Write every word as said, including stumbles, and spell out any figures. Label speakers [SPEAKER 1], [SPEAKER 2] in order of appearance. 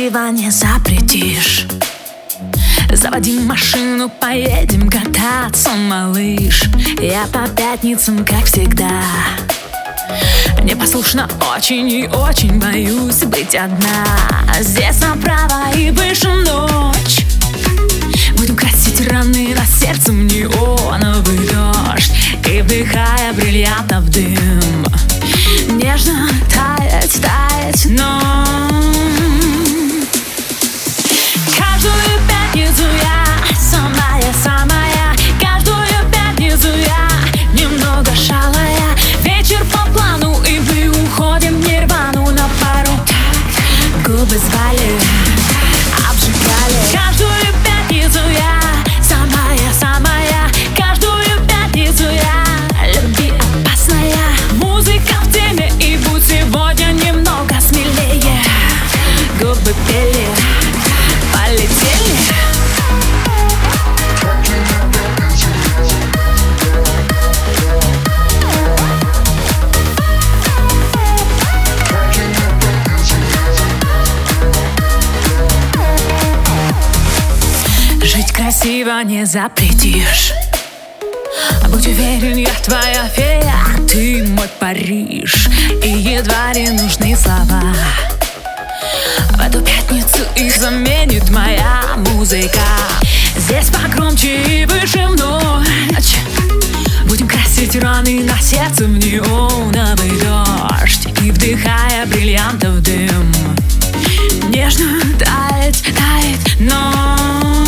[SPEAKER 1] красиво не запретишь. Заводи машину, поедем кататься, малыш. Я по пятницам, как всегда. Непослушна очень и очень боюсь быть одна. Здесь направо и выше ночь. Будем красить раны на сердце, неоновый дождь. И вдыхая бриллиантов дым, нежно таять, таять, но каждую пятницу я самая-самая. Каждую пятницу я немного шалая. Вечер по плану, и мы уходим в нирвану на пару. Губы звали, обжигали. Каждую пятницу я самая-самая. Каждую пятницу я люби опасная. Музыка в теме, и будь сегодня немного смелее. Губы пели, полетели. Жить красиво не запретишь. Будь уверен, я твоя фея, ты мой Париж. И едва ли нужны слова. В эту пятницу их заменит моя музыка. Здесь погромче и выше в ночь. Будем красить раны на сердце в неоновый дождь. И вдыхая бриллиантов дым, нежно тает, тает, но